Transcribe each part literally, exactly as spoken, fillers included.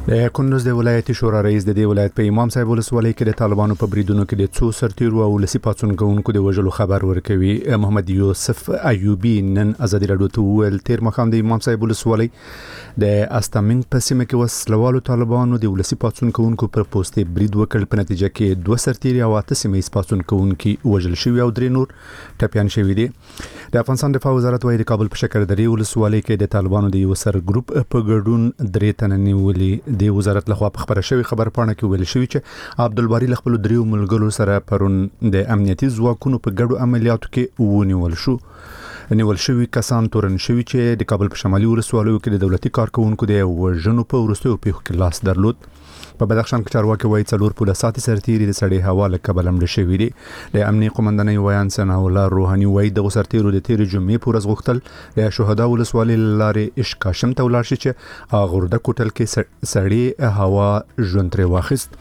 د کندوز د ولایتي شورا رئیس د دې ولایت په امام صاحب ولسوالۍ کې د طالبانو په بریدونو کې د څو سرتیرو او ولسي پاڅون کوونکو د وژلو خبر ورکوي. محمد یوسف ایوبی نن ازادي راډیو ته وویل تیر مخام د امام صاحب ولسوالۍ د استامنګ په سیمه کې وسلوالو طالبانو د ولسي پاڅون کوونکو پر پوسټ برید وکړ. په نتیجه کې دوه سرتیري او اته سیمه ییز پاڅون کوونکي وژل شوي او درې نور ټپیان شوي دي. د افغانستان دفاع وزارت وايي د کابل په شکردرې ولسوالۍ کې د طالبانو د یو سر ګروپ په ګډون درې تنه نیولي. د وزارت لخوا په خبره شوی خبر پاڼه کې ویل شوی چې عبدالباری خپل دریو ملګرو سره پرون د امنیتي ځواکونو په ګډو عملیاتو کې ونیول شو. نیول شوی کسان تورن شوی چې د کابل په شمالي ولسوالیو کې د دولتي کارکونکو د وژنو په وروستیو پیښو کې لاس درلود. په بدخشان کې چارواکي وایي څلور پوله ساتي سرتیري د سړې هوا له کبله مړه شوي دي. د امنیي قومندانۍ ویان ثناء الله روحاني وایي دغو سرتیرو د تېرې جمعې په ورځ غوښتل د شهدا ولسوالۍ له لارې اشکاشم ته ولاړ شي چې غورده کوټل کې سړې هوا ژوند ترې واخیست.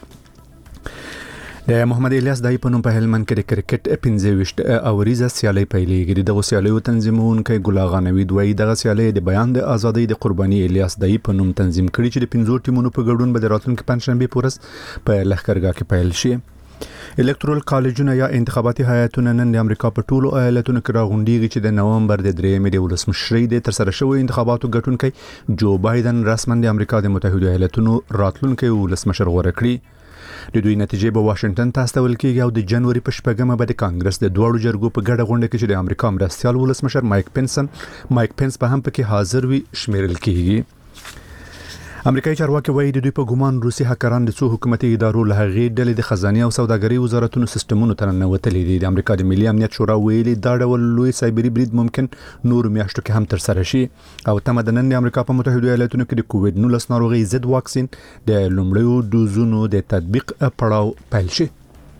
د محمد الیاس دای په نوم په هلمند کې د کرکټ پنځه ویشت اوریزه سیالي پیلېږي. دغه سیالیو تنظیمونکی ګل اغا نوید وایي دغه سیالي د بیان د ازادۍ د قرباني الیاس دای په نوم تنظیم کړي چې د پنځو ټیمونو په ګډون به د راتلونکي پنځشنبه په ورځ په لښکرګاه کې پیل شي. الکترال کالجونه یا انتخاباتي هیئتونه نن د امریکا په ټولو ایالتونو کې راغونډيږي چې د نومبر د درېیمې د ولسمشرۍ د ترسره شوی انتخاباتو ګټونکي جو بایدن رسماً د امریکا د متحده ایالتونو راتلونکي ولسمشر غوره کړي. د دوی نتیجې به واشنگټن ته استول کېږي او د جنوري په شپږمه به د کانګرس د دواړو جرګو په ګډه غونډه کې چې د امریکا مرستیال ولسمشر مایک پنسن مایک پنس په هم پکې حاضر وي شمیرل کېږي. امریکایي چارواکي وایي د دوی په ګومان روسي هکران د څو حکومتي ادارو له هغې ډلې د خزاني او سوداګرۍ وزارتونو سیستمونو ته ننوتلي دي. د امریکا د ملي امنیت شورا ویلي دا ډول لوی سایبري برید ممکن نور میاشتو کې هم ترسره شي او تمه د نن د امریکا په متحده ایالتونو کې د کووډ نولس ناروغۍ ضد واکسین د لومړیو دوزونو د تطبیق پړاو پیل شي.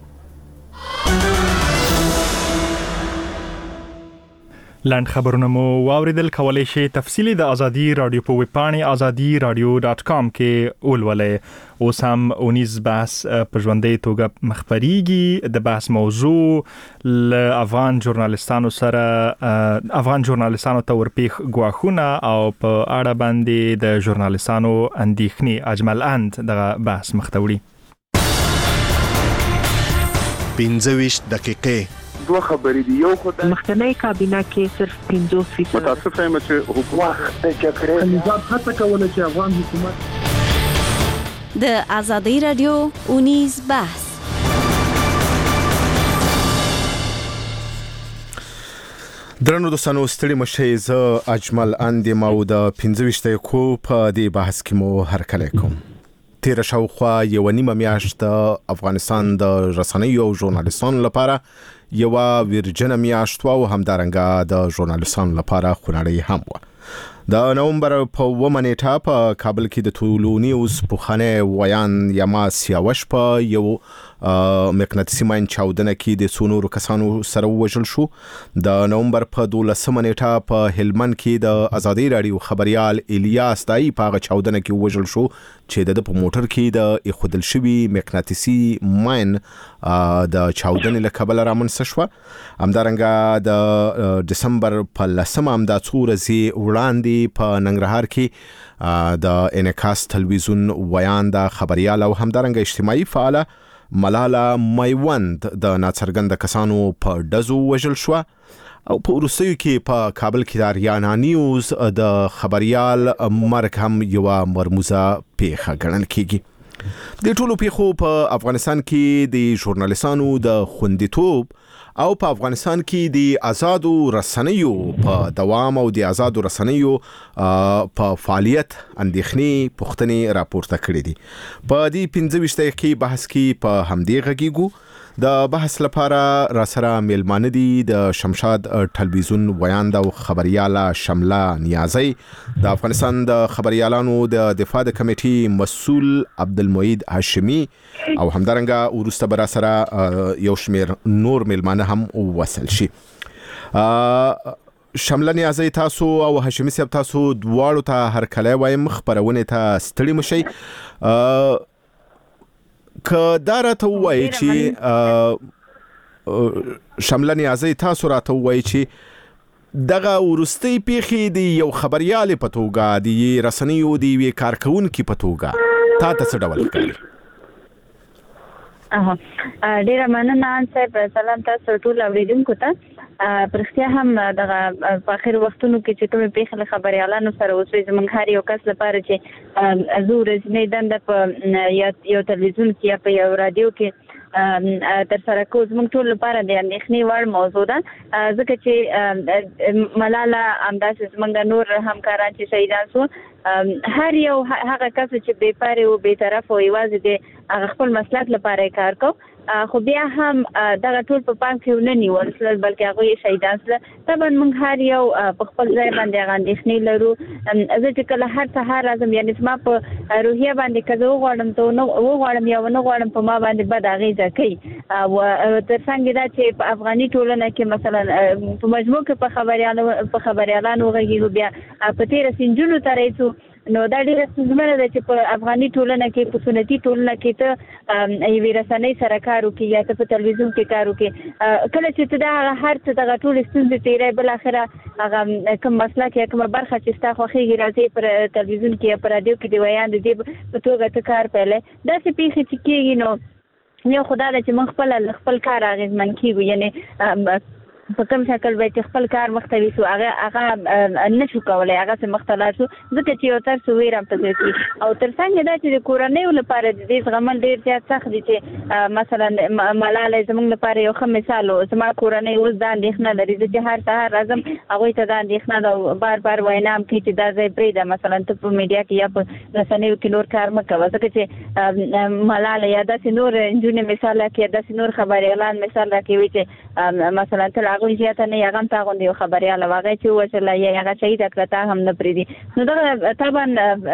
لاند خبرونه مو واوریدل. کولای شئ تفصیلی د ازادي رادیو په ویب پاڼې ازادي رادیو ډاٹ کام کې ولولئ. اوس هم اونیز بحث په ژوندۍ توګه مخبريږي. د بحث موضوع ل افغان ژورنالستانو سره افغان ژورنالستانو ته ورپېښ ګواښونه او په اړه باندې د ژورنالستانو اندېښنې اجمل اند دغه بحث مخته وړي. پنځه ویشت دقیقې دوه خبرې دي. یو خدای مخکنی کابینه کې صرف پنځوس فیصد متاسف یم چې حکومت د جګړې نظام هڅه کوله چې افغان حکومت د ازادي رادیو اونیز بحث. درنو دوستانو ستړي مشه زه اجمل اندې مو د پنځه ویشت دقیقو په دې بحث کې مو هرکلی کوم. تیر شاوخوا یو نیمه میاشت افغانستان د رسنیو او ژورنالستانو لپاره یو ورجنه میاشت او همدارنګه د ژورنالستانو لپاره خونړی هم و. د نومبر په اوومه نیټه په کابل کې د ټولو نیوز پوخانه ویان یما سیاوش په یو مقناطیسي ماین چاودنه کې د څو نورو کسانو سره وژل شو. د نومبر په دولسمه نیټه په هلمند کې د ازادي رادیو خبريال الیاس دای په چاودنه کې وژل شو چې د په موټر کې د اخودل شوی مقناطیسي ماین د چاودنې له کبله رامنځته شو. همدارنګه د دسمبر په لسمه هم د څو ورځې وړاندې په ننګرهار کې د انعکاس تلویزیون ویان د خبريال او همدارنګه اجتماعي فعال ملاله میوند د ناڅرګند کسانو په ډزو وژل شو او په روسیو کې په کابل کې د اریانا نیوز د خبريال مرګ هم یو مرموزه پیښه ګڼل کیږي. د ټولو پیښو په افغانستان کې د ژورنالستانو د خوندیتوب او په افغانستان کې د آزادو رسنیو په دوام او د آزادو رسنیو په فعالیت اندېښنې پوښتنې راپورته کړې دي. په دې پنځه ویشت دقیقې بحث کې په همدې غږیږو. د بحث لپاره را سره میلمانه دي د شمشاد ټلویزیون ویاند او خبرياله شمله نیازی، د افغانستان د خبريالانو د دفاع د کمیټې مسؤل عبدالمعید هاشمی او همدارنګه ورسته بر سره یو شمیر نور میلمانه هم وصل شي. شمله نیازی تاسو او هاشمی صاحب تاسو دواړو ته هر کله وایم خبرونه ته ستړي مشي. که دا راته وایي چې شمله نیازی تاسو راته وایي چې دغه ورستۍ پیښې د یو خبريال په توګه د رسنیو د یو کارکونکو په توګه تا ته څه ډول ښکاري؟ اها ډیره مننه صاحب. سلام تاسو ټول اوریدونکو ته. پرختیا هم د اخر وختونو کې چې کومه پیښه خبري اعلان سره اوسې زمونږ هر یو کس لپاره چې زو ورځنی دنده په یو تلویزیون کې یا په یو رادیو کې تر سره کوز موږ ټول لپاره د اندېښنې وړ موضوع ده، ځکه چې ملاله همداسې زمونږ نور همکاران چې شهیدان شو، هر یو هغه کس چې بې پارې او بې طرفه او یوازې د خپل مسلک لپاره کار کو، خو بیا هم دغه ټول په پام کې نه نیول شول بلکې هغه یې شهیدان شول. طبعا موږ هر یو په خپل ځای باندې هغه اندېښنې لرو. زه چې کله هر سهار راځم یعنې زما په روحیه باندې که زه وغواړم ته وغواړم یا ونه غواړم په ما باندې بد اغېزه کوي. او تر څنګ دا چې په افغاني ټولنه کې مثلا په مجموع کې په خبریالانو په خبریالانو وغږیږو، بیا په تېره سنجونو ته رسو، نو دا ډیره ستونزمنه ده چې په افغاني ټولنه کې په سنتي ټولنه کې ته یوې رسنۍ سره کار وکړي یا ته په تلویزیون کې کار وکړي. کله چې ته دا هر څه دغه ټولې ستونزې تېری بالاخره هغه کوم مسلک یا کومه برخه چې ستا خوښېږي راځي پر تلویزیون کې یا په راډیو کې د ویان د دې په توګه ته کار پیلی. داسې پیښې چې کېږي نو یو خدا ده چې موږ خپل خپل کار اغېزمن کېږو، یعنې په کوم شکل به چې خپل کار مخته ویسو هغه هغه نشو کولی، هغه څه مخته لاړ شو، ځکه چې یو ترس ویره هم پکې کي. او تر څنګ دا چې د کورنیو لپاره د دې زغمل ډېر زیات سخت دي چې مثلا ملاله زموږ لپاره یو ښه مثال و. زما کورنۍ اوس دا اندېښنه لري، زه چې هر سهار راځم هغوی ته دا اندېښنه ده، بار بار وینا هم کوي چې دا ځای پرېږده، مثلا ته په میډیا کې یا په رسنیو کې نور کار مه کوه، ځکه چې ملاله یا داسې نور نجونې مثال راکړي یا داسې نور خبریالان مثال راکوي چې مثلا ته هغوی زیاته نه هغه هم تا غوندې یو خبریاله وه، هغه چې ووژله یا هغه شهیده کړه تا هم نه پرېږدي. نو دغه طبعا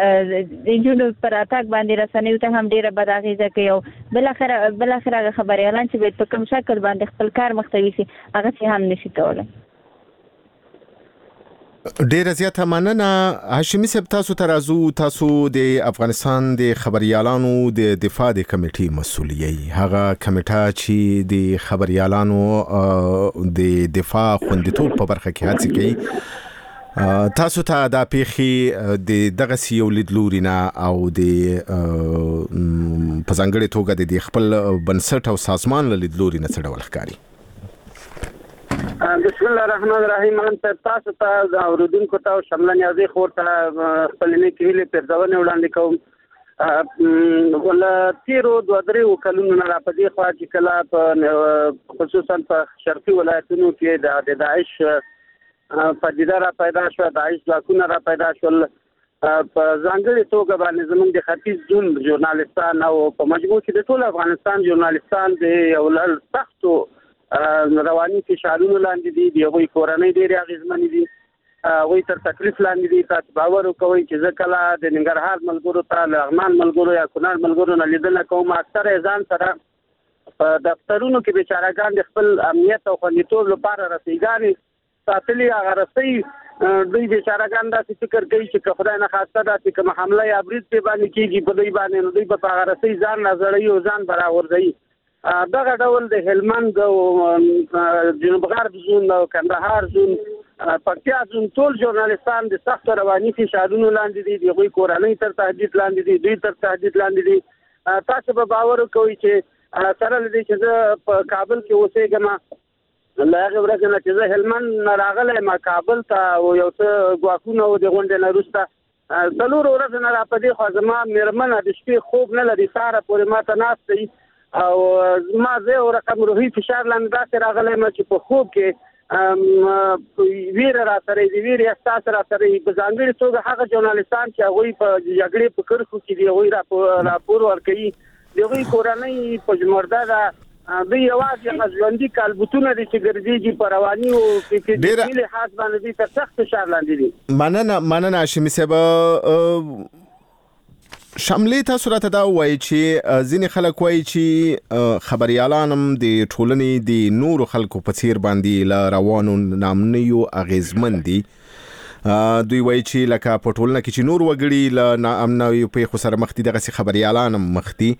د نجونو پر اتاک باندې رسنیو ته هم ډېره بد اغېزه کوي، او بالاخره بالاخره هغه خبریالان چې باید په کوم شکل باندې خپل کار مخته ویسي هغه چې هم نشي کولی. ډیره زیاته مننه. هاشمي صاحب تاسو ته راځو، تاسو د افغانستان د خبریالانو د دفاع د کمیټې مسؤل یې، هغه کمیټه چې د خبریالانو د دفاع خوندیتوب په برخه کې هڅې کوي. تاسو ته دا پیښې د دغسې یو لیدلوري نه او د په ځانګړې توګه د خپل بنسټ او سازمان له لیدلوري نه څه ډول ښکاري؟ بسم الله الرحمن الرحیم. من تاسو ته د اوریدونکو ته او شمله نیازي خور ته خپل نیکې هیلې پرځونې وړاندې کوم. ول تیرو دوه درې کلونو نه را پدې خوا چې کله په خصوصا په شرقي ولایتونو کې د داعش پدیده را پیدا شو، داعش ځواکونه را پیدا شول، په ځانګړې توګه باندې زموږ د ختیځ زون ژورنالستان او په مجموع کې د ټول افغانستان ژورنالستان د یو لړ سختو رواني فشارونو لاندې دي، د هغوی کورنۍ ډېرې اغېزمنې دي، هغوی تر تکلیف لاندې دي. تاسو باور وکوئ چې زه کله د ننګرهار ملګرو ته لغمان ملګرو یا کونړ ملګرو نه لیدنه کوم، اکثره یې ځان سره په دفترونو کې بیچارهګان د خپل امنیت او خوندیتوب لپاره رسۍ ساتلي، هغه رسۍ دوی بیچارهګان داسې فکر کوي چې که خدای نخواسته داسې کومه حمله یا برید پرې باندې کېږي په دوی باندې، نو دوی به په هغه رسۍ ځان راځړوي او ځان به راغورځوي. دغه ډول د هلمند او جنوب غرب زون او کندهار زون پکتیا زون ټول ژورنالستان د سختو رواني فشارونو لاندې دي، د هغوی کورنۍ تر تهدید لاندې دي، دوی تر تهدید لاندې دي. تاسو به باور وکوئ چې سره له دې چې زه په کابل کې اوسېږم، له هغې ورځې نه چې زه هلمند نه راغلی یم کابل ته او یو څه ګواښونه و د غونډې نه وروسته څلورو ورځو نه را په دې خوا زما مېرمنه د شپې خوب نه لري، سهاره پورې ما ته ناسته وي او ما زه یو رقم روحي فشار لاندې داسې راغلی یم چې په خوب کې ویره را سره د ویرې احساس را سره په ځانګړې توګه هغه ژورنالستان چې هغوی په جګړې په کرښو کې دي هغوی راپور ورکوي، د هغوی کورنۍ په مرده ده، دوی یوازې هغه ژوندي کالبوتونه دي چې ګرځېږي په رواني او فزیکي لحاظ باندې دوی تر سخت فشار لاندې دي. مننه مننه هاشمي صاحب. شاملې تاسو راته دا وایي چې ځینې خلک وایي چې خبریالان هم د ټولنې د نورو خلکو په څیر باندې له روانو ناامنیو اغېزمن دي. دوی وایي چې لکه په ټولنه کې چې نور وګړي له ناامنیو پیښو سره مخ دي دغسې خبریالان هم مخ دي.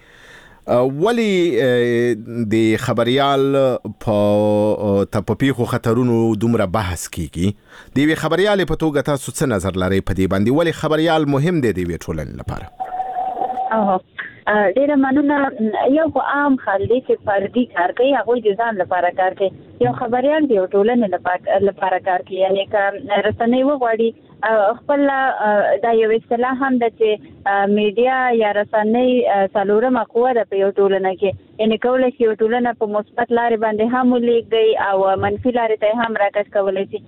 ولې د خبریال په تپپیخو خطرونو دومره بحث کیږي؟ د یوې خبریالې په توګه تاسو څه نظر لرئ په دې باندې؟ ولې خبریال مهم دی د یوې ټولنې لپاره؟ او ډیره مننه. یو خو عام خلک چې فردي کار کوي هغه د ځان لپاره کار کوي، یو خبريال دی ټولنې لپاره کار کوي. یعنی که رسنۍ وغواړي خپل دا یو اصطلاح هم د چې میډیا یا رسنۍ څلورمه قوه ده په یو ټولنه کې، یعنی کولای شي یو ټولنه په مثبت لارې باندې هم ولېږدي او منفي لارې ته هم راکش کولی شي.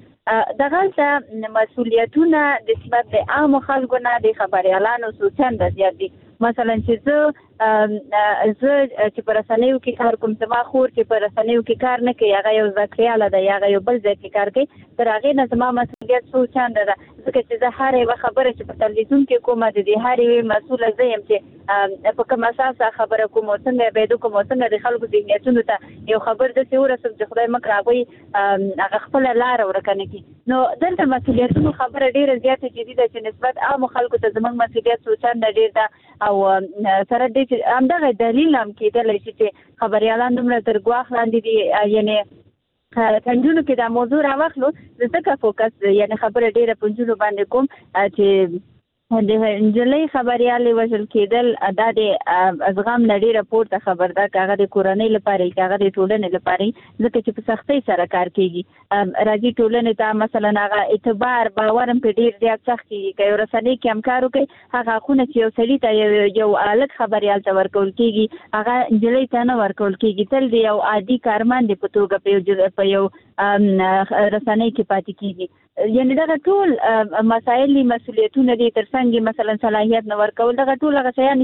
دغه مسؤلیتونه د نسبت د عامو خلکو نه د خبريالانو څو چنده زیات دي. مثلا چې زه زه چې پر رسنیو کې کار کوم، زما خور چې پر رسنیو کې کار نه کوي، هغه یو ذکریاله ده یا هغه یو بل ځای کې کار کوي، تر هغې نه زما مسؤلیت څو چنده ده، ځکه چې زه هره یوه خبره چې په تلویزیون کې کومه د دې هرې یوې مسؤله زه یم چې په کوم اساس خبره کوم او څنګه یې باید وکړم او څنګه د خلکو ذهنیتونو ته یو خبر داسې ورسوم چې خدای مکړه هغوی هغه خپله لاره ورکه نه کړي. نو دلته مسؤلیتونو خبره ډېره زیاته جدي ده چې نسبت عامو خلکو ته زموږ مسؤلیت څو چنده ډېر ده، او سره دې چې همدغه دلیل هم کېدلی شي چې خبریالان دومره تر ګواښ لاندې دي. یعنې پنجونو کې دا موضوع راواخلو، زه ځکه فوکس یعنې خبره ډېره پنجونو باندې کوم چې د نجلۍ خبریالې وژل کېدل دا د زغم نه ډېره پورته خبر ده، که هغه د کورنۍ لپاره که هغه د ټولنې لپاره، ځکه چې په سختۍ سره کار کېږي. راځي ټولنې ته مثلا هغه اعتبار باور هم پرې ډېر زیات سخت کېږي. که یو رسنۍ کې هم کار وکړي، هغه حقونه چې یو سړي ته یو هلک خبریال ته ورکول کېږي هغه نجلۍ ته نه ورکول کېږي، تل د یو عادي کارمند په توګه په یو رسنۍ کې پاتې کېږي. یعنې دغه ټول مسایل مسؤلیتونه دي، تر څنګ مثلا صلاحیت نه ورکول، دغه ټول هغه شیان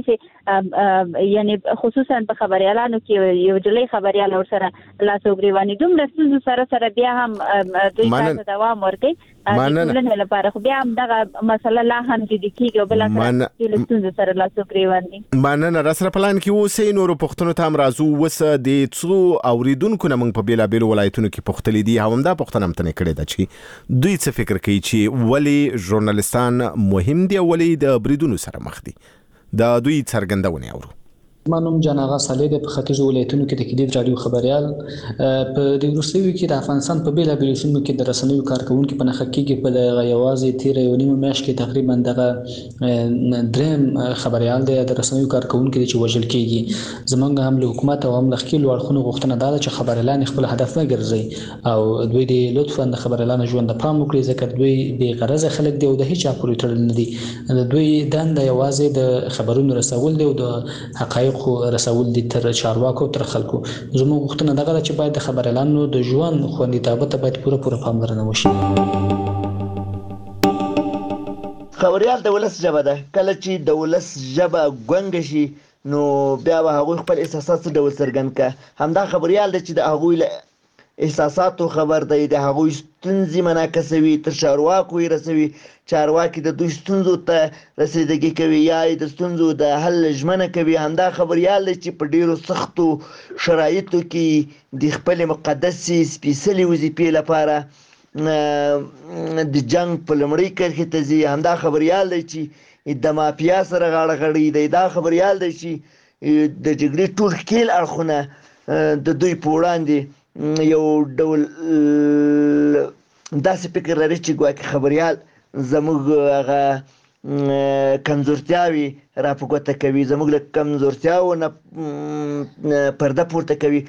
چې یعنې خصوصا په خبریالانو کې یو جلۍ خبریال ورسره لاس او ګریواني دومره ستونزو سره سره بیا هم دوی تاسو دوام ورکوي د ټولنې لپاره، خو بیا هم دغه مسله لا هم جدي کېږي او بلاخره د ستونزو سره لاس او ګریواني. مننه. راسره پلان کې اوسئ. نورو پوښتنو ته هم راځو. اوس د څو اوریدونکو نه موږ په بېلابېلو ولایتونو کې پوښتلي دي، همدا پوښتنه هم ترې کړې ده چې دوی څه فکر کوي چې ولې ژورنالستان مهم دي او ولې د بریدونو سره مخ دي. دا دوی څرګندونه اورو. ما نوم جان آغا صالح د په ختیځو ولایتونو کې د کلیدي رادیو خبريال. په د وروستیو کې د افغانستان په بیلابېلو سیمو کې د رسنیو کارکونکو په نخښه کې په دغه یوازې تیر یو نیمه میاشت کې تقریبا دغه دریم خبريال د رسنیو کارکونکو چې وژل کېږي. زمونږ هم له حکومت او هم له خپل اړخونو غوښتنه ده چې خبريالان خپل هدف نه ګرځي او دوی د لطفا د خبريالانو ژوند ته پام وکړي، ځکه دوی بې غرضه خلک دي او د هیڅ پورې تړل نه دي. دوی دنده یوازې د خبرونو رسول دي او د حقایق خو رسول دي تر چارواکو تر خلکو. زموږ غوښتنه دغه ده چې باید د خبريالانو د ژوند خوندیتابه ته باید پوره پوره پاملرنه وشي. خبريال د ولس ژبه ده، کله چې د ولس ژبه ګونګه شي نو بیا به هغوی خپل احساسات څه ډول څرګند کړه. همدا خبريال دی چې د هغوی له احساساتو خبر دی، د هغوی ستونزې منعکسوي، تر چارواکو یې رسوي، چارواکي د دوی ستونزو ته رسیدګي کوي یا د ستونزو د حل ژمنه کوي. همدا خبريال دی چې په ډیرو سختو شرایطو کې د خپل مقدسې سپېڅلې وظیفې لپاره د جنگ په لومړۍ کرښې ته ځي. همدا خبريال دی چې د مافیا سره غاړه غړي دی. دا خبريال دی چې د جګړې ټول ښکیل اړخونه د دوی په وړاندې یو ډول داسې فکر لري چې ګواکې خبريال زموږ هغه کمزورتیاوې را په ګوته کوي، زموږ له کمزورتیاو نه پرده پورته کوي.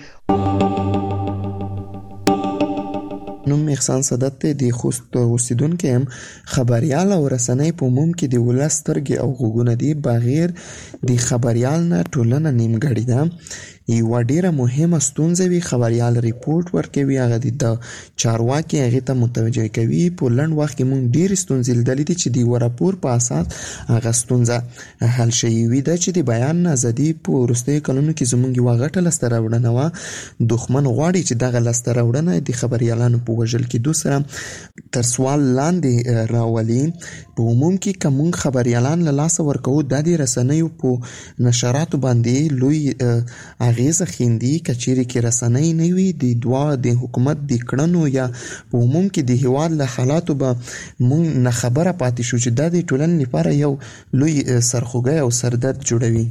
نوم احسان صدت دی، خوست اوسیدونکی یم. خبريال او رسنۍ په عموم کې د ولس سترګې او غوږونه دي. بغیر د خبريال نه ټولنه نیمګړې ده. یوه ډیره مهمه ستونزه وي، خبريال ریپورټ ورکوي، هغه د چارواکي هغې ته متوجه کوي. په لنډ وخت کې موږ ډېرې ستونزې لیدلې دي چې د یوه راپور په اساس هغه ستونزه حل شوې ده. چې د بیان ازادي په وروستیو کلونو کې زموږ یوه غټه لاسته راوړنه وه. دښمن غواړي چې دغه لاسته راوړنه د خبريالانو په وژل کېدو سره تر سوال لاندې راولي. په عموم کې که موږ خبريالان له لاسه ورکوو، دا د رسنیو په نشراتو باندې لوی اغیزه خیندي. که چیرې کې رسنۍ نه وي، د دوا د حکومت د کړنو یا په عموم کې د هیواد له حالاتو به موږ نه خبره پاتې شو، چې دا د ټولنې لپاره یو لوی سرخوږی او سردرد جوړوي.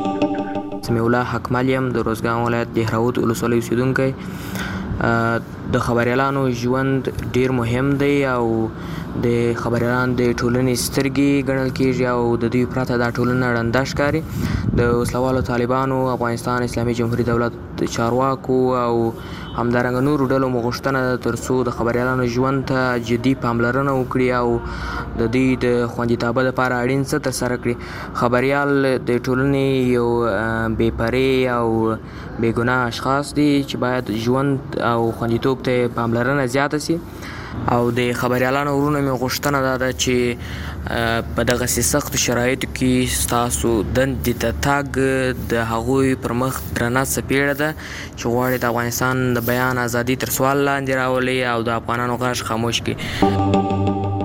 سمیع الله حکمال یم د روزګان ولایت دهراوت ولسوالۍ اوسیدونکی. د خبريالانو ژوند ډیر مهم دی او د خبريالان د ټولنې سترګې ګڼل کېږي او د دوی پرته دا ټولنه ړنده ښکاري. د وسلوالو طالبانو، افغانستان اسلامي جمهوریت دولت چارواکو او همدارنګه نورو ډلو مو غوښتنه ده تر څو د خبريالانو ژوند ته جدي پاملرنه وکړي او د دوی د خوندیتابه لپاره اړین څه ترسره کړي. خبريال د ټولنې یو بې پرې او بې ګناه اشخاص دي چې باید ژوند او خوندیتوب ته پاملرنه زیاته سي. او د خبريالانو ورونو مې غوښتنه ده چې په دغسې سختو شرایطو کې ستاسو دندې ته تګ د هغوی پر مخ درنه څپېړه ده چې غواړي د افغانستان د بیان ازادي تر سوال لاندې راولي او د افغانانو غږ خاموش کړي.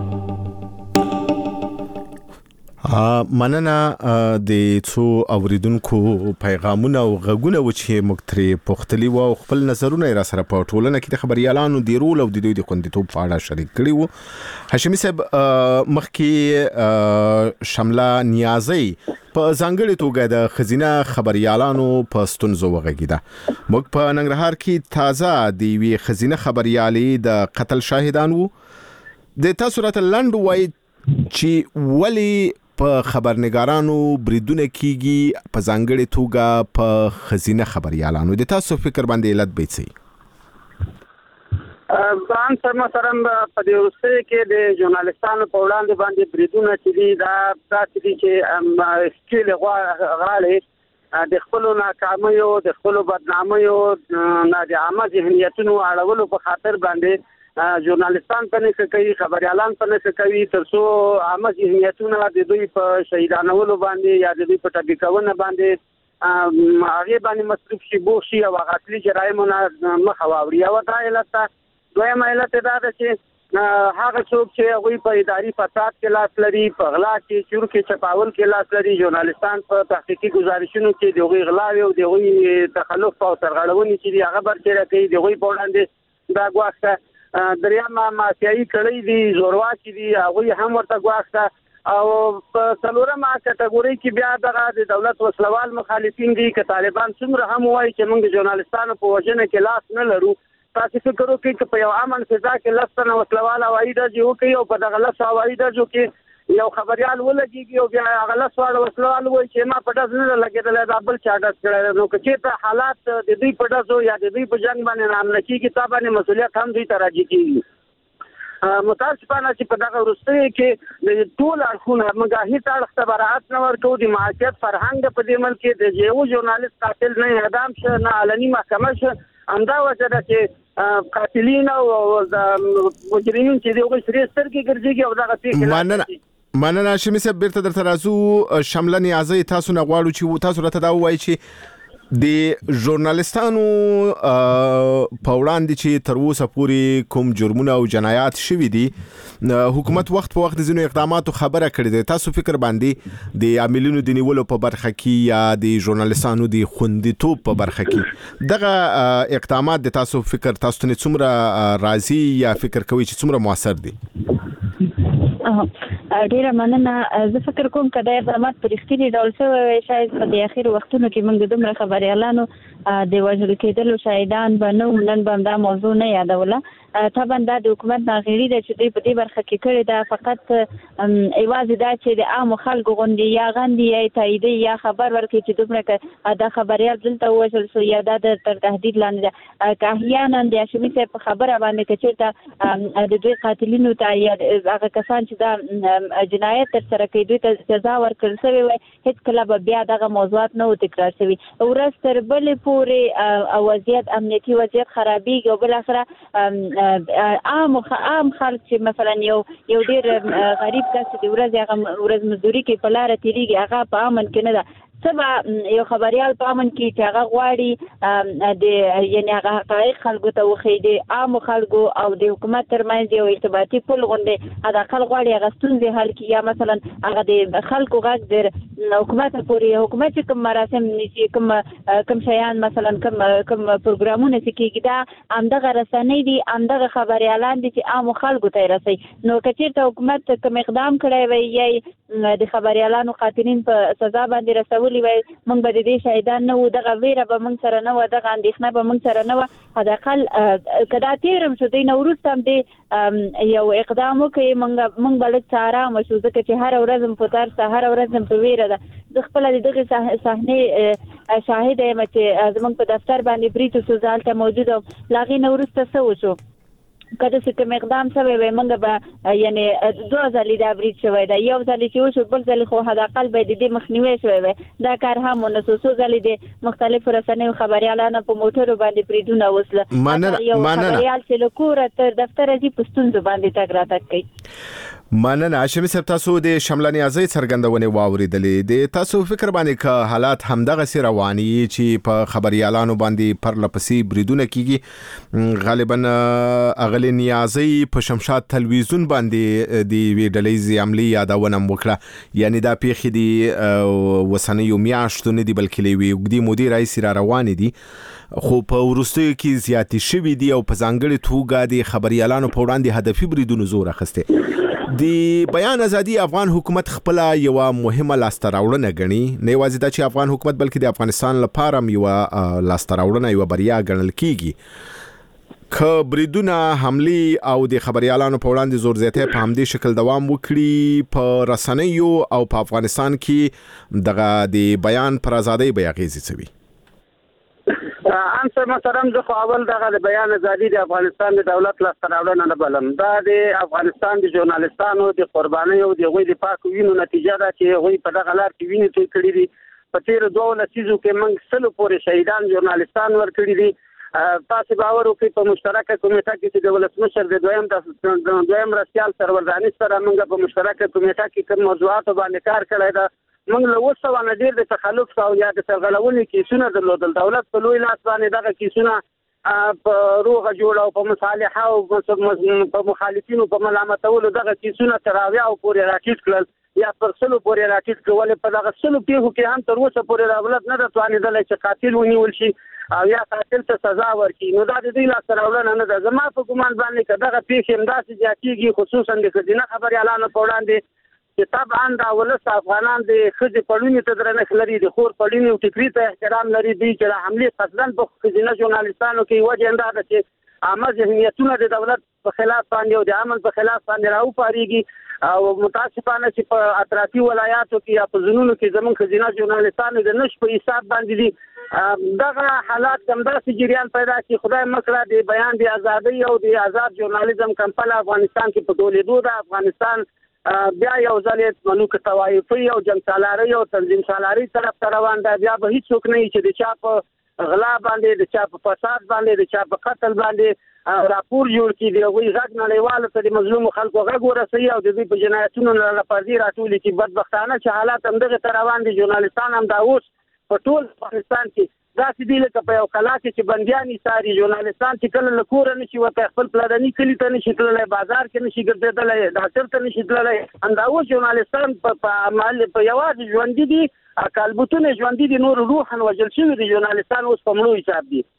مننه د څو اوریدونکو پیغامونه او غږونه و چې موږ ترې پوښتلي وو او خپل نظرونه یې را سره په ټولنه کې د خبريالانو د رول او د دوی د خوندیتوب په اړه شریک کړي وو. هاشمي صاحب مخکې شمله نیازی په ځانګړې توګه د ښځینه خبريالانو په ستونزو وغږېده. موږ په ننګرهار کې تازه د یوې ښځینه خبريالې د قتل شاهدان وو. د تاسو راته لنډ وایي چې ولې په خبرنګارانو بریدونه کیږي په ځانګړې توګه په ښځینه خبريالانو. د تاسو فکر باندې علت به څه ځان سره محترم په دې وروستیو کې د ژورنالستانو په وړاندې باندې بریدونه چې دي دا داسې دي چې ښکېلې غواړي د خپلو ناکامیو د خپلو بدنامیو نه د عامه ذهنیتونو اړولو په خاطر باندې ژورنالستان په نشه کوي، خبريالان په نشه کوي تر څو عامه ذهنیتونه د دوی په شهیدانولو باندې یا د دوی په ټپي کونه باندې هغه باندې مصروف شي بوخ شي او قتلي جرایمونه مخه واوړي. او دا علت دویمه علت دا ده چې هغه څوک چې هغوی په اداري فساد کې لاس لري، په غلا کې چور کې چپاول کې لاس لري، ژورنالستان په تحقیقي ګزارشونو کې د هغوی غلاوې او د هغوی تخلف او سرغړونې چې دي هغه برچیره کوي، د هغوی په وړاندې دا ګواښ دریم مافیایي کړی دي، زورواکي دي، هغوی هم ورته ګواښ او په څلورمه کټګورۍ کې بیا دغه د دولت وسلوال مخالفین دي. که طالبان څومره هم وایي چې موږ د ژورنالستانو په وژنه کې لاس نه لرو، تاسو فکر وکړئ چې په یو امن فضا کې لس تنه وسلوال هوایي ډزې وکړي او په دغه لسو هوایي ډزو کې یو خبريال ولګيږي او بیا هغه لس واړه وسلوال وایي چې ما په ډز نه لګېدلی، دا بل چا ډز کړی. نو که چېرته حالات د دوی په ډزو یا د دوی په جنګ باندې نامنه کېږي تا باندې مسؤلیت هم دوی ته راجع کېږي. متاسفانه چې په دغه وروستیو کې د ټول اړخونه موږ هېڅ اړخ ته براعت نه ورکوو. د معاشیت فرهنګ په دې ملک کې د یو ژورنالست قاتل نه اعدام شه نه علني محکمه شه. همدا وجه ده چې قاتلین او مجرمین چې د هغوی سرې سترګې ګرځېږي او دغه پېښې مننه. هاشمي صاحب بیرته درته راځو. شمله نیازی تاسو نه غواړو چې تاسو راته دا ووایئ چې د ژورنالستانو په وړاندې چې تر اوسه پورې کوم جرمونه او جنایات شوي دي حکومت وخت په وخت د ځینو اقداماتو خبره کړې ده. تاسو فکر باندې د عاملینو د نیولو په برخه کې یا د ژورنالستانو د خوندیتوب په برخه کې دغه اقدامات د تاسو فکر تاسو ته څومره راضي یا فکر کوي چې څومره موثر دي؟ ډیره مننه. زه فکر کوم که دا اقدامات په رښتیني ډول شوی شاید په د اخرو وختونو کې موږ د دومره خبریالانو د وژل کېدلو شاهدان به نه وو، نن به هم دا موضوع نه یادوله. طبعا دا د حکومت ناغېړي ده چې دوی په دې برخه کې کړې ده. فقط یوازې دا چې د عامو خلکو غوندې یا غندي یا تاییدي یا خبر ورکړي چې دومره که دا خبریال دلته ووژل شو یا دا د تر تهدید لاندې ده. که احیانا د هاشمي صاحب په خبره باندې که چېرته د دوی قاتلینو ته یا هغه کسان چې دا جنایت ترسره کوي دوی ته سزا ورکړل شوې وای، هېڅکله به بیا دغه موضوعات نه وو تکرار شوي. ورځ تر بلې پورې وضعیت امنیتي وضعیت خرابېږي او بالاخره عام عام خلک چې مثلا یو یو ډېر غریب کس چې د ورځې هغه ورځ مزدوري کوي په لاره تېرېږي هغه په امن کې نه ده. څه به یو خبریال په امن کې چې هغه غواړي د یعنې هغه حقایق خلکو ته وښیي د عامو خلکو او د حکومت ترمنځ یو ارتباطي پل غوندې حداقل غواړي هغه ستونزې حل کړي یا مثلا هغه د خلکو غږ د حکومت پورې حکومت چې کوم مراسم نشي کوم کوم شیان مثلا کوم کوم پروګرامونه چې کیږي دا همدغه رسنۍ دي همدغه خبريالان دي چې عام خلکو ته رسي نو کچېرته حکومت کوم اقدام کړی وي یا د خبريالانو قاتلین په سزا باندې رسولي وي موږ به د دې شهیدان نه و دغه ویره به موږ سره نه و دغه اندېښنه به موږ سره نه و حداقل کدا تیرم شو د نوروز هم دې یو اقدام وکړي موږ موږ بل څاره مشو ځکه چې هر ورځ په تر هر ورځ په ویره ده د خپل دغه صحنه شاهد یم چې زموږ په دفتر باندې بریټو سوزالته موجود او لاغي نوروز ته څه وشو کله چې کوم اقدام شوی وي موږ به یعنی دوه ځلې دا بریټ شوی دا یو ځل چې وشو بل ځل خو حداقل به د دې مخنیوي شوی وي دا کار هم ونسو څو ځلې د مختلفو رسنیو خبريالانو په موټرو باندې بریډونه وسله مننه مننه خبريال چې له کوره تر دفتر ځي پښتون باندې تګ راتګ کوي مننه هاشمي صاحب تاسو د شملاني ازي څرګندونه واوریدلې د تاسو فکر باندې ک حالات همدغه سي رواني چې په خبريالانو باندې پر لپسي بریدونه کیږي غالبا اغلی نیازي په شمشاد تلویزیون باندې د ویډلې عملی یادونه وکړه یعنی دا پیخي دي وسنیو میاشتونه دي بلکې لوي وګدي مدیر رئیس را روان دي خو په ورستیو کې زیاتې شوي دي او په ځانګړي توګه د خبريالانو په وړاندې هدفي بریدونو زور اخسته د بیان ازادي افغان حکومت خپل یو مهمه لاستراوړنه غني نه یوازې د چې افغان حکومت بلکې د افغانستان لپاره یو لاستراوړنه یو بریا ګڼل کیږي ک بریدونه حمله او د خبريالانو په وړاندې زور زیاته په همدې شکل دوام وکړي په رسنیو او په افغانستان کې دغه د بیان پر ازادي بیا غیزي سوي ان سره محترم زه خو اول دغه د بیان ازادي د افغانستان د دولت لاسته راوړنه نه بلم دا د افغانستان د ژورنالستانو د قربانۍ او د غوي د پاک وینو نتیجه ده چې غوي په دغه لار کې ویني توی کړی دي په تیر دوه لسیزو کې موږ سلو پورې شهیدان ژورنالستان ورکړي دي تاسو باور وکړئ په مشترکه کمیټه کې چې د ولسمشر د دویم د دویم رسیال سرورداني سره موږ په مشترکه کمیټه کې کوم موضوعات باندې کار کړی ده موږ له اوسه باندې ډېر د تخلف او یا د سرغړونې کیسونه درلودل دولت په لوی لاس باندې دغه کیسونه په روغه جوړه او په مصالحه او په مخالفینو په ملامتولو دغه کیسونه تراوی او پورې راټیټ کړل یا پر سلو پورې راټیټ کول په دغه سلو پیښو کې هم تر اوسه پورې دولت نه توانیدل چې قاتل ونیول شي او یا قاتل ته سزا ورکړي نو دا د دې لاسته راوړنه نه ده زما په ګومان باندې چې دغه پیښې همداسې زیاتېږي خصوصا د ښځینه خبریالانو په وړاندې چې طبعا دا ولس افغانان د ښځې پړونې ته درنښت لري د خور پړونې او ټیکري ته احترام لري دوی چې د حملې قصداً په ښځینه ژورنالستانو کې وجه همدا ده چې عامه ذهنیتونه د دولت په خلاف باندې او د امن په خلاف باندې راوپارېږي او متاسفانه چې په اطرافي ولایاتو کې یا په ځینونو کې زموږ ښځینه ژورنالستانو د نش په حساب باندې دي دغه حالات همداسې جریان پیدا کړي خدای مکړه د بیان د ازادۍ او د آزاد ژورنالیزم کمپله افغانستان کې په ټولېدو ده افغانستان بیا یو ځل منوک توایفي او جنگ سالاري او تنظیم سالاري طرف ته روان ده بیا به هیڅ څوک نه چې د چا په غلا باندې د چا په فساد باندې د چا په قتل باندې راپور جوړ کړي دی وی غږ نړیوال ته د مظلوم خلکو غږ ورسوي او د دې په جنایتونو لپاره راټول کی بدبختانه چې حالات هم دغه تر روان دي ژورنالستان هم دا اوس په ټول افغانستان کې دا چې دی لکه په یو کلا کې چې بنديان ساري ژورنالستان چې کله له کوره نشي وته خپل پلاني کلی ته نشي تللی بازار کې نشي ګرځېدلی ډاکټر ته نشي تللی اندا اوس ژورنالستان په عمل په یوازې ژوند دي اکالبوتونه ژوند دي نور روحن وجل شوی دي ژورنالستان اوس په مړو حساب دي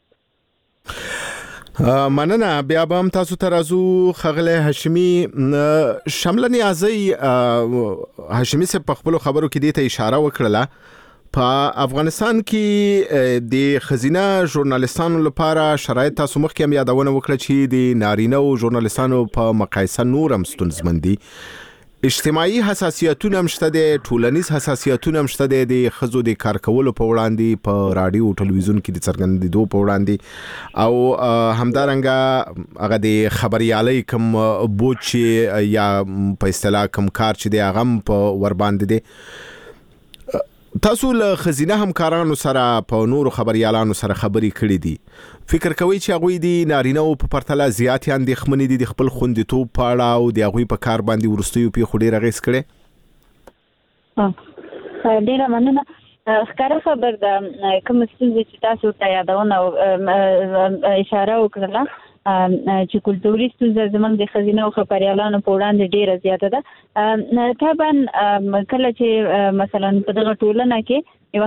مننه بیا به هم تاسو ته راځو ښاغلی هاشمي شملني ازي هاشمي صاحب په خپلو خبرو کې دې ته اشاره وکړله په افغانستان کې د خزینه ژورنالستانو لپاره شرایط تاسو مخکې هم یادونه وکړه چې د نارینه او ژورنالستانو په مقایسه نور هم ستونزمن دي اجتماعي حساسیتونه هم شته دي ټولنیز حساسیتونه هم شته دي د ښځو د کار کولو په وړاندې په رادیو او ټلویزیون کې د څرګندېدو په وړاندې او همدارنګه هغه د خبريالۍ کوم بوج یا په اصطلاح کوم کار چې دی هغه په ور باندې دی تاسو له خزینه همکارانو سره په نورو خبريالانو سره خبري کړې دي فکر کوئ چې هغه دي نارینه او په پرتله زیات اندېښمنې دي د خپل خوندیتوب په اړه او د هغه په کار باندې ورستیو په خوري رغیس کړي ها ډیره مننه ښکاره خبر ده کوم څه چې تاسو ته یادونه اشاره وکړه چې کلتوري ستونزه زموږ د خزینه او خبريالانو په وړاندې ډیره زیاته ده. طبعا کله چې مثلا په دغه ټولنه کې یو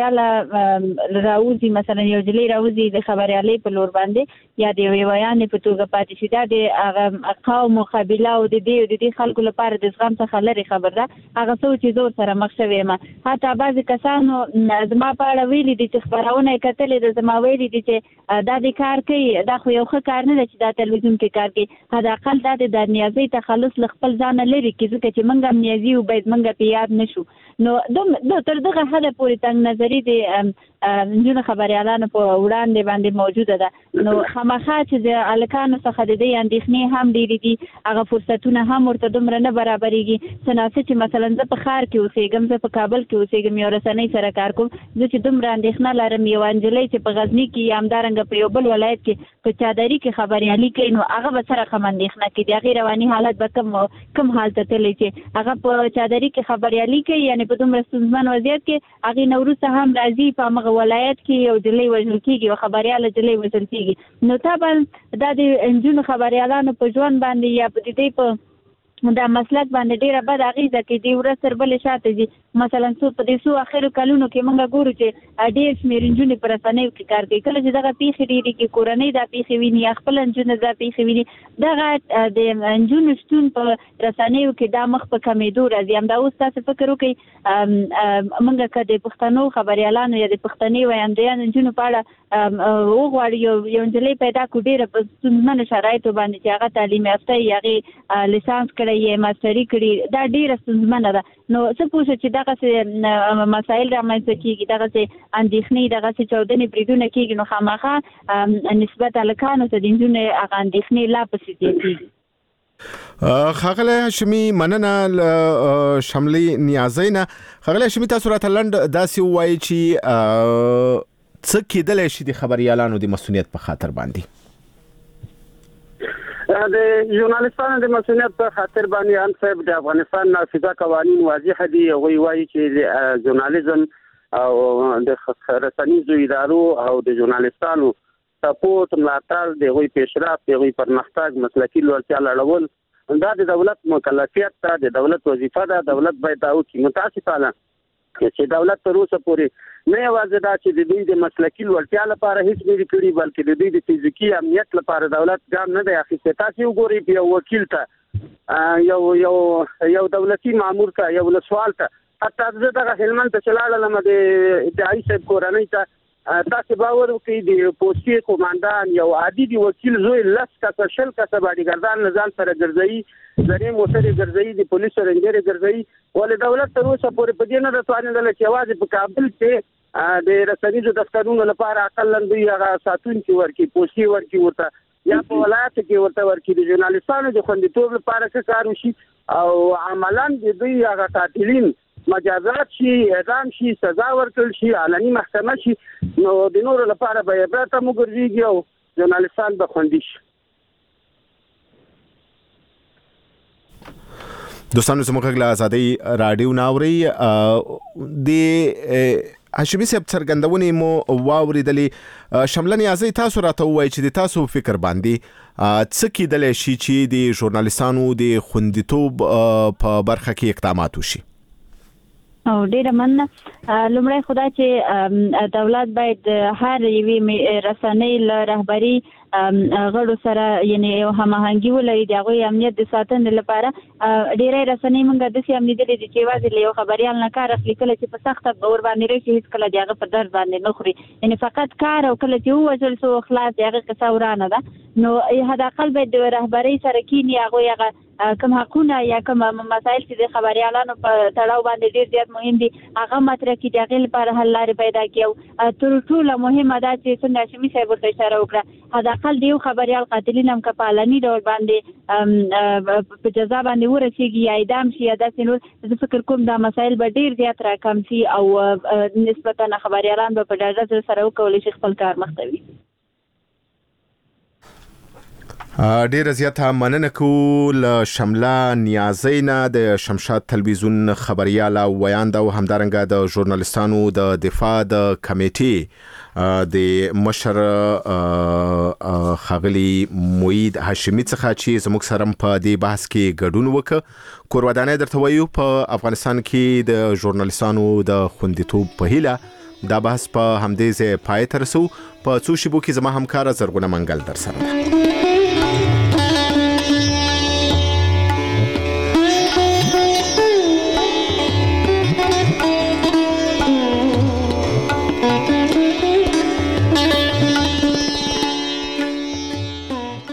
خبرياله راوځي مثلا یو جلی راوځي د خبريالۍ په لور باندې یا د ویویان په توګه پاتې شي دا د قوم او قبيله او د دې د دې خلکو لپاره د زغم څخه لري خبر ده. هغه څه چې زور سره مخ شوی ما حتی بعض کسانو زما په اړه ویلي دي چې خبرونه کتلې د زما ویلي دي چې دا د کار کوي دا خو یو ښه کار نه دی چې دا تلویزیون کې کار کوي. حتی اقل دا د نیازي تخلص ل خپل ځان لري کې ځکه چې منګه نیازي او باید منګه په یاد نشو. نو د تر دغه حد پورې تنګ نظری د نجونو خبريالانو په وړاندې باندې موجوده ده. نو خامخا چې د الکانو څخه د دې اندېښنې هم ډېرې دي هغه فرصتونه هم ورته دومره نه برابرېږي. څنګه چې مثلا زه په ښار کې اوسېږم زه په کابل کې اوسېږم یو رسنۍ سره کار کوم زه چې دومره اندېښنه لرم یو انجلۍ چې په غزني کې یا همدارنګه په یو بل ولایت کې په چادري کې خبريالي کوي نو هغه به سره هم اندېښنه کوي د هغې رواني حالت به کم کم حال ته تللی چې هغه په چادري کې خبريالي کوي یعنې په دومره ستونزمن وضعیت کې هغې نه وروسته هم راځي په همغه ولایت کې یو جلی وژل کېږي یو خبرياله جلی وژل کېږي. نو طبعا دا د نجونو خبريالانو په ژوند باندې یا په دې په دا مسلک باندې ډیره بد اغیزه کوي دی ورځ تر بلې شاته دي. مثلا څو په دې څو اخرو کلونو کې موږ ګورو چې ډېر شمېر نجونې په رسنیو کې کار کوي. کله چې دغه پیښې ډېرې کې کورنۍ دا پیښې ویني یا خپل نجونې دا پیښې ویني دغه د نجونو شتون په رسنیو کې دا مخ په کمېدو راځي. همدا اوس تاسو فکر وکړئ موږ که د پښتنو خبريالانو یا د پښتني ویاندویانو نجونو په اړه وغواړو یو یو نجلۍ پیدا کړو ډېره په ستونزمنو شرایطو باندې چې هغه تعلیم یافته یې هغې لیسانس کړی یې ماستري کړي دا ډېره ستونزمنه ده. نو څه پوه شو چې دغسې مسایل رامنځته کېږي دغسې اندېښنې دغسې چاودنې بریدونه کېږي نو خامخا نسبت هلکانو ته د نجونې هغه اندېښنې لا پسې زیاتېږي. ښاغلی هاشمي مننه له شملي نیازۍ نه. ښاغلی هاشمي تاسو راته لنډ داسې ووایئ چې څه کېدلی شي د خبريالانو د مسؤلیت په خاطر باندې؟ د ژورنالستانو د مسؤلیت په خاطر باندې ان صاحب د افغانستان نافذه قوانین واضح دي. هغوی وایي چې ژورنالیزم او د رسنیزو ادارو او د ژورنالستانو سپورټ ملاتړ د هغوی پیشرفت د هغوی پرمختګ مسلکي لوړتیا لوړول دا د دولت مکلفیت ده د دولت وظیفه ده. دولت باید دا وکړي. متاسفانه چې دولت تر اوسه پورې نه یوازې دا چې د دوی د مسلکي لوړتیا لپاره هیڅ نه دي کړي بلکې د دوی د فزیکي امنیت لپاره دولت ګام نه دی اخیستی. تاسې وګورئ په یو وکیل ته یو یو یو دولتي مامور ته یو ولسوال ته حتی زه دغه هلمند ته چې لاړلم د ادعایي صاحب کورنۍ ته تاسې باور وکړئ د پوستې قوماندان یو عادي د وکیل زوی لس کسه شل کسه باډیګردان له ځان سره ګرځوي زرې موټرې ګرځوي د پولیسو رنجرې ګرځوي. ولې دولت تر اوسه پورې په دې نه رسوانېدله چې یوازې په کابل کې د رسنیزو دفترونو لپاره اقلا دوی هغه ساتونکي ورکړي پوستې ورکړي ورته یا په ولایاتو کې ورته ورکړي د ژورنالستانو د خوندیتوب لپاره ښه کار وشي او عملا د دوی هغه قاتلین مجازات شي اعدام شي سزا ورکړل شي علني محکمه شي نو د نورو لپاره به عبرت هم وګرځېږي او ژورنالستان به خوندي شي. دوستانو زموږ غږ له ازادۍ راډیو ناوري د هاشمي صاحب څرګندونې مو واورېدلې. شمله نیازۍ تاسو راته ووایئ چې د تاسو فکر باندې څه کېدلی شي چې د ژورنالستانو د خوندیتوب په برخه کې اقدامات وشي؟ او ډیره مننه. لومړی خو دا چې دولت باید هر یوې رسنۍ له رهبري غړو سره یعنی یو هماهنګي ولري د هغوی امنیت د ساتنې لپاره. ډیری رسنۍ موږ داسې هم لیدلي دي چې یوازې له یو خبریال نه کار اخلي کله چې په سخته به ورباندې راشي هېڅکله د هغه په درد باندې نه خوري یعنی فقط کار او کله چې ووژل سو خلاص د هغه قصه ورانه ده. نو حداقل باید د رهبرۍ سره کیني هغوی هغه کوم حقونه یا کوم مسایل چې د خبریالانو په تړاو باندې ډېر زیات مهم دي هغه مطرح کړي د هغې لپاره حل لارې پیدا کړي. او تر ټوله مهمه دا چې څنګه هاشمي صاحب ورته اشاره وکړه حداقل د یو خبریال قاتلین هم که په علني ډول باندې په جزا باندې ورسېږي یا اعدام شي یا داسې نور زه فکر کوم دا مسایل به ډېر زیات راکم شي او نسبتا خبریالان به په ډاډه زړه سره وکولی شي خپل کار مخته وي. ډیر زیاته مننه کول شمله نیازینا د شمشاد تلویزیون خبريال او ویاند او همدارنګه د ژورنالیستانو د دفاع د کمیټې د مشر خاغلی موید هاشمی څخه چې زموږ سره په دې بحث کې ګډون وکړ. کورودانه درته وایو په افغانستان کې د ژورنالیستانو د خوندیتوب په هیله دا بحث په همدې ځای پای ته رسو. په څو شیبو کې زما همکار زرغونه منګل در سره ده.